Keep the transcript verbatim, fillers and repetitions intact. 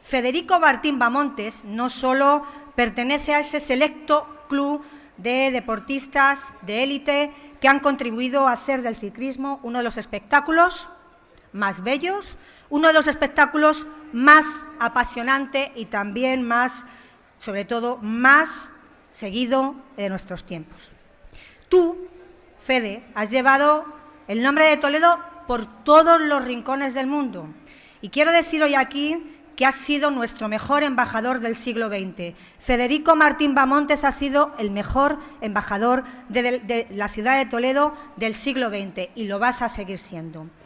Federico Martín Bamontes no solo pertenece a ese selecto club de deportistas de élite que han contribuido a hacer del ciclismo uno de los espectáculos más bellos, uno de los espectáculos más apasionantes y también más, sobre todo, más seguido de nuestros tiempos. Tú, Fede, has llevado el nombre de Toledo por todos los rincones del mundo y quiero decir hoy aquí que has sido nuestro mejor embajador del siglo veinte. Federico Martín Bamontes ha sido el mejor embajador de, de, de la ciudad de Toledo del siglo veinte y lo vas a seguir siendo.